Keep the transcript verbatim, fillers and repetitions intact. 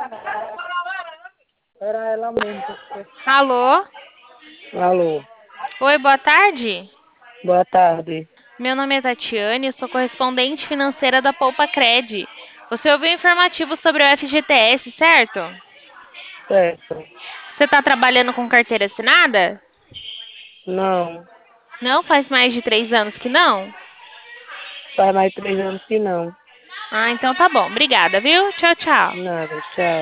Era ela mesmo. Alô? Alô, Oi, boa tarde. boa tarde. Meu nome é Tatiane, eu sou correspondente financeira da Poupa Cred. Você ouviu o informativo sobre o F G T S, certo? Certo. Você está trabalhando com carteira assinada? Não, Não, faz mais de três anos que não? faz mais de três anos que não. Ah, então tá bom. Obrigada, viu? Tchau, tchau. Nada, tchau.